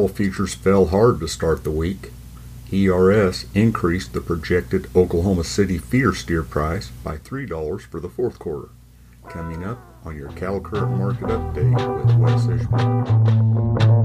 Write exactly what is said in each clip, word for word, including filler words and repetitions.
Cattle futures fell hard to start the week. E R S increased the projected Oklahoma City feeder steer price by three dollars for the fourth quarter. Coming up on your Cattle Current Market Update with Wes Ishmael.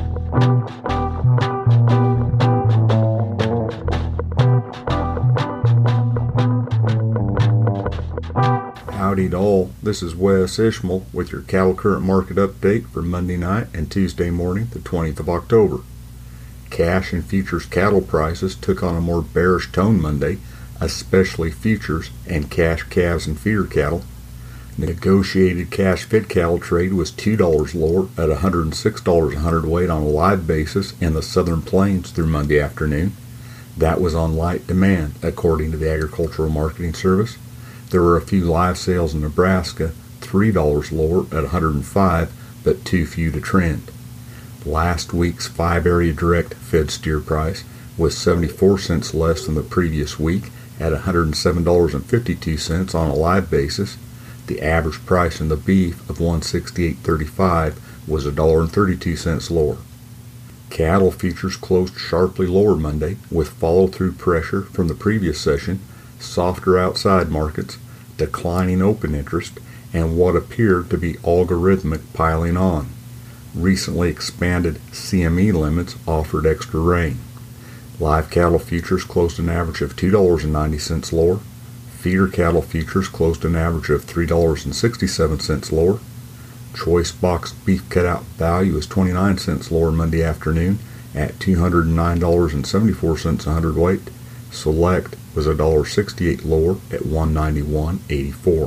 Howdy to all, this is Wes Ishmael with your Cattle Current Market Update for Monday night and Tuesday morning, the twentieth of October. Cash and futures cattle prices took on a more bearish tone Monday, especially futures and cash calves and feeder cattle. Negotiated cash fed cattle trade was two dollars lower at one hundred six dollars a hundredweight on a live basis in the Southern Plains through Monday afternoon. That was on light demand, according to the Agricultural Marketing Service. There were a few live sales in Nebraska, three dollars lower at one hundred five, but too few to trend. Last week's five area direct fed steer price was seventy-four cents less than the previous week at one hundred seven dollars and fifty-two cents on a live basis. The average price in the beef of one hundred sixty-eight dollars and thirty-five cents was one dollar and thirty-two cents lower. Cattle futures closed sharply lower Monday with follow-through pressure from the previous session, softer outside markets, declining open interest, and what appeared to be algorithmic piling on. Recently expanded C M E limits offered extra rain. Live cattle futures closed an average of two dollars and ninety cents lower. Feeder cattle futures closed an average of three dollars and sixty-seven cents lower. Choice boxed beef cutout value is twenty-nine cents lower Monday afternoon at two hundred nine dollars and seventy-four cents a hundredweight. Select was one dollar and sixty-eight cents lower at one hundred ninety-one dollars and eighty-four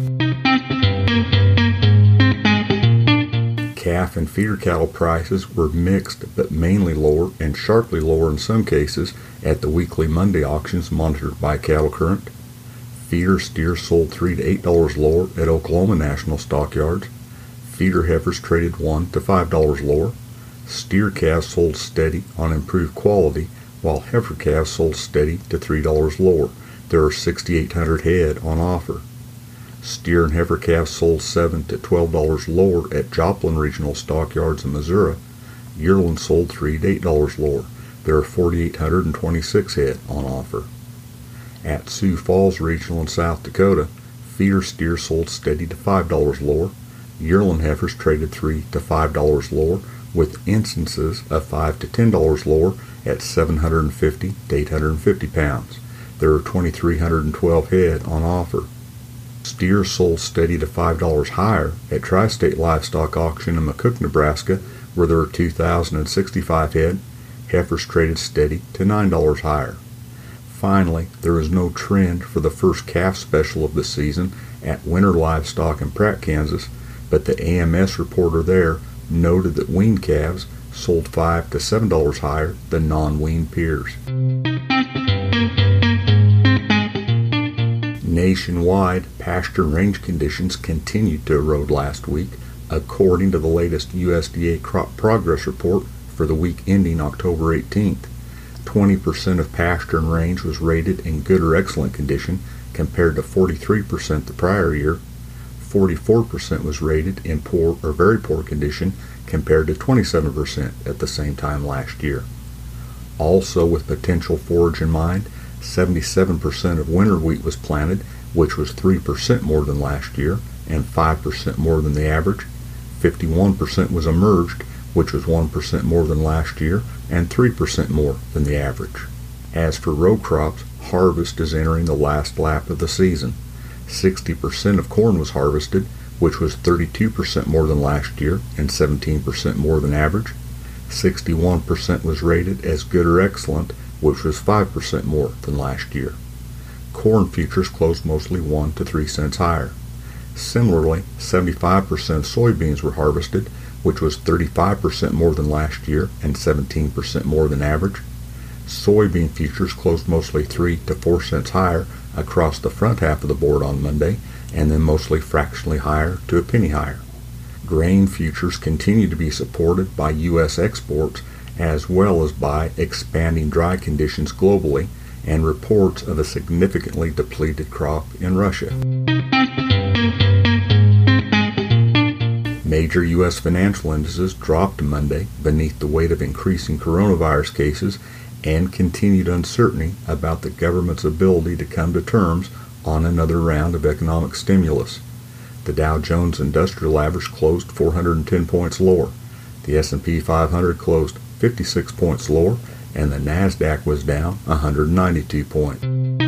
cents. Calf and feeder cattle prices were mixed but mainly lower and sharply lower in some cases at the weekly Monday auctions monitored by Cattle Current. Feeder steers sold three to eight dollars lower at Oklahoma National Stockyards. Feeder heifers traded one to five dollars lower. Steer calves sold steady on improved quality, while heifer calves sold steady to three dollars lower. There are six thousand eight hundred head on offer. Steer and heifer calves sold seven to twelve dollars lower at Joplin Regional Stockyards in Missouri. Yearling sold three to eight dollars lower. There are four thousand eight hundred twenty-six head on offer. At Sioux Falls Regional in South Dakota, feeder steers sold steady to five dollars lower. Yearling heifers traded three to five dollars lower, with instances of five to ten dollars lower at seven hundred fifty to eight hundred fifty pounds. There are two thousand three hundred twelve head on offer. Steers sold steady to five dollars higher at Tri-State Livestock Auction in McCook, Nebraska, where there are two thousand sixty-five head. Heifers traded steady to nine dollars higher. Finally, there is no trend for the first calf special of the season at Winter Livestock in Pratt, Kansas, but the A M S reporter there noted that weaned calves sold five to seven dollars higher than non-weaned peers. Nationwide, pasture and range conditions continued to erode last week, according to the latest U S D A crop progress report for the week ending October eighteenth. twenty percent of pasture and range was rated in good or excellent condition, compared to forty-three percent the prior year. forty-four percent was rated in poor or very poor condition, compared to twenty-seven percent at the same time last year. Also, with potential forage in mind, seventy-seven percent of winter wheat was planted, which was three percent more than last year and five percent more than the average. fifty-one percent was emerged, which was one percent more than last year and three percent more than the average. As for row crops, harvest is entering the last lap of the season. sixty percent of corn was harvested, which was thirty-two percent more than last year and seventeen percent more than average. sixty-one percent was rated as good or excellent, which was five percent more than last year. Corn futures closed mostly one to three cents higher. Similarly, seventy-five percent of soybeans were harvested, which was thirty-five percent more than last year and seventeen percent more than average. Soybean futures closed mostly three to four cents higher across the front half of the board on Monday, and then mostly fractionally higher to a penny higher. Grain futures continue to be supported by U S exports as well as by expanding dry conditions globally and reports of a significantly depleted crop in Russia. Major U S financial indices dropped Monday beneath the weight of increasing coronavirus cases and continued uncertainty about the government's ability to come to terms on another round of economic stimulus. The Dow Jones Industrial Average closed four hundred ten points lower. The S and P five hundred closed fifty-six points lower, and the NASDAQ was down one hundred ninety-two points.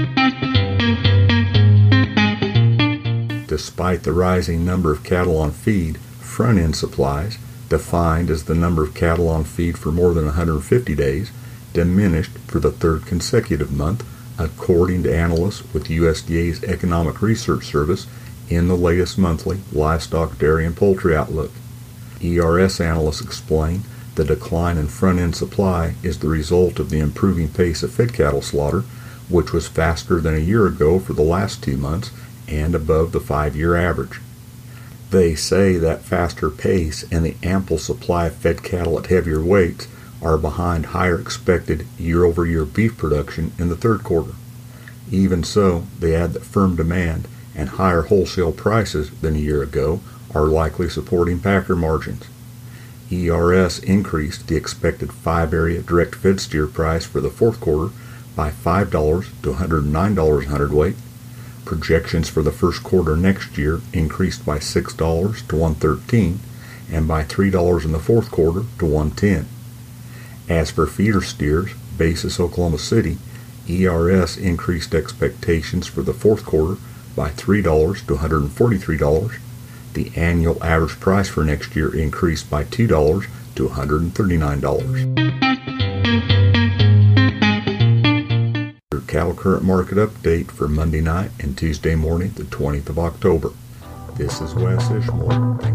Despite the rising number of cattle on feed, front-end supplies, defined as the number of cattle on feed for more than one hundred fifty days, diminished for the third consecutive month, according to analysts with U S D A's Economic Research Service in the latest monthly Livestock, Dairy, and Poultry Outlook. E R S analysts explain the decline in front-end supply is the result of the improving pace of fed cattle slaughter, which was faster than a year ago for the last two months and above the five-year average. They say that faster pace and the ample supply of fed cattle at heavier weights are behind higher expected year-over-year beef production in the third quarter. Even so, they add that firm demand and higher wholesale prices than a year ago are likely supporting packer margins. E R S increased the expected five-area direct fed steer price for the fourth quarter by five dollars to one hundred nine dollars a hundredweight. Projections for the first quarter next year increased by six dollars to one hundred thirteen dollars and by three dollars in the fourth quarter to one hundred ten dollars. As for feeder steers, basis Oklahoma City, E R S increased expectations for the fourth quarter by three dollars to one hundred forty-three dollars. The annual average price for next year increased by two dollars to one hundred thirty-nine dollars. Your cattle current market update for Monday night and Tuesday morning, the twentieth of October. This is Wes Ishmael.